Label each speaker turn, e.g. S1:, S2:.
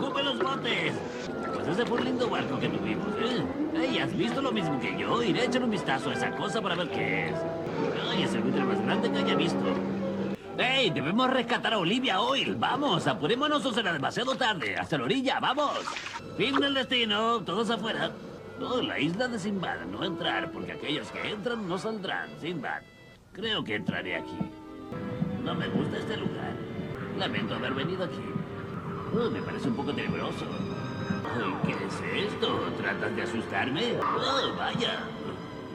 S1: ¡Ocupe los botes! Pues ese fue un lindo barco que tuvimos, ¿eh? Ey, ¿has visto lo mismo que yo? Iré a echar un vistazo a esa cosa para ver qué es. Ay, es el buitre más grande que haya visto. ¡Ey! Debemos rescatar a Olivia Oil. ¡Vamos! Apurémonos o será demasiado tarde. ¡Hasta la orilla! ¡Vamos! Fin del destino. Todos afuera. Oh, la isla de Sinbad. No entrar, porque aquellos que entran no saldrán. Sinbad. Creo que entraré aquí. No me gusta este lugar. Lamento haber venido aquí. Oh, me parece un poco tenebroso. Ay, ¿qué es esto? ¿Tratas de asustarme? Oh, vaya.